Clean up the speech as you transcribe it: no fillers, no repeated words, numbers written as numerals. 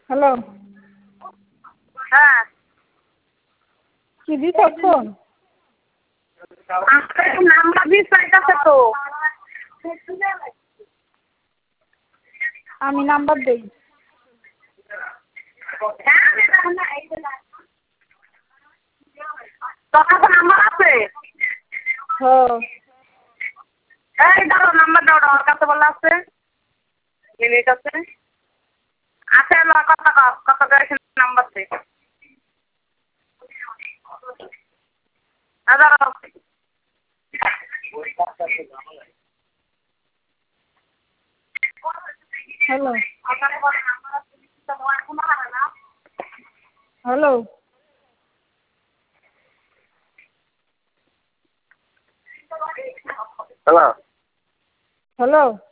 Hello, হ্যাঁ কি দিছ ফোন? নাম্বার দিস পাইতেছে তো। আমি নাম্বার দেই। তোর কাছে নাম্বার আছে? হ্যাঁ, এই দাও নাম্বার দাও, ওর কাছে বলা আছে মিনির কাছে আছে। কত করে নাম্বার দে। Hello hello, hello hello.